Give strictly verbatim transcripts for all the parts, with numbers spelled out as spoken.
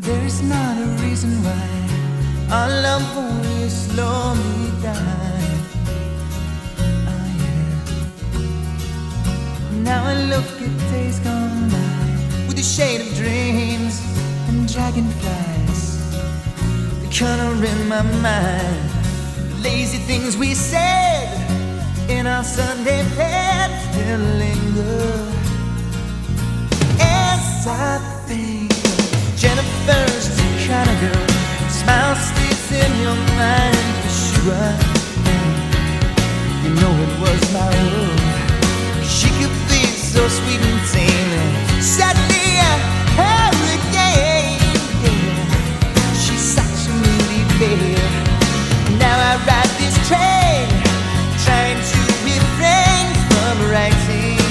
There is not a reason why our love will slow me down. Oh yeah. Now I look at days gone by with the shade of dreams and dragonflies. The color in my mind, the lazy things we said in our Sunday bed still linger. As I think Jennifer's the kind of girl, smile stays in your mind for sure. You know it was my world. She could be so sweet and tame. Suddenly hurricane, yeah. She's such a moody babe. Now I ride this train, trying to refrain from writing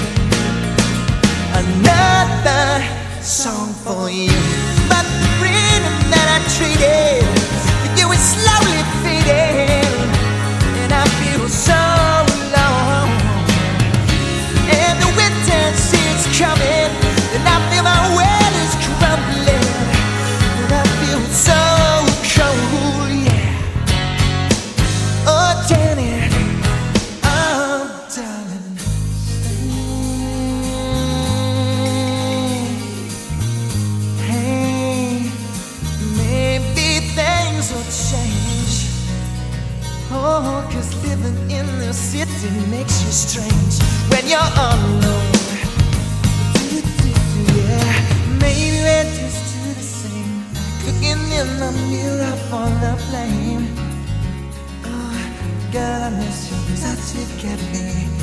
another song for you. But the freedom that I traded for you is slowly fading, and I feel so alone. And the winter seems coming, and I feel my world is crumbling, and I feel so cold, yeah. Oh, Danny, oh, darling, hey, maybe things will change. Oh, 'cause living in the city makes you strange when you're all alone. Yeah, maybe we're just do the same, cooking in the mirror for the flame. Oh, girl, I miss you 'cause that's what kept me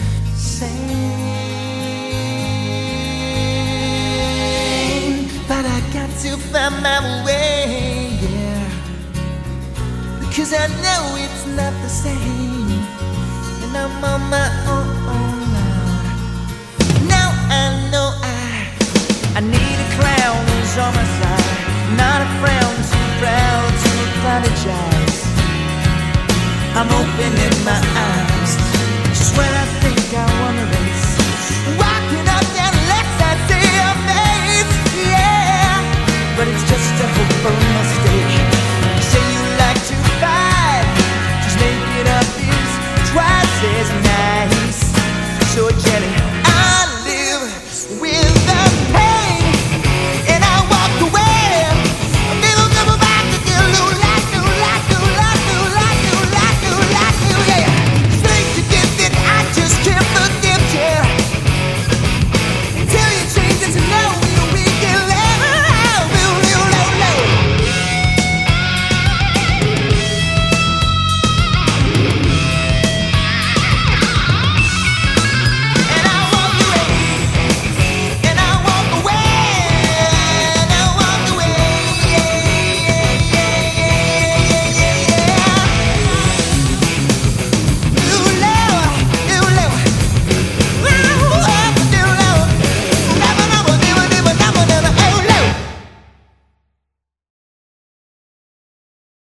sane. But I got to find my way, yeah, because I know it's not the same, and I'm on my own now. Now I know I I need a clown who's on my side, not a frown too proud to apologize. I'm opening my eyes.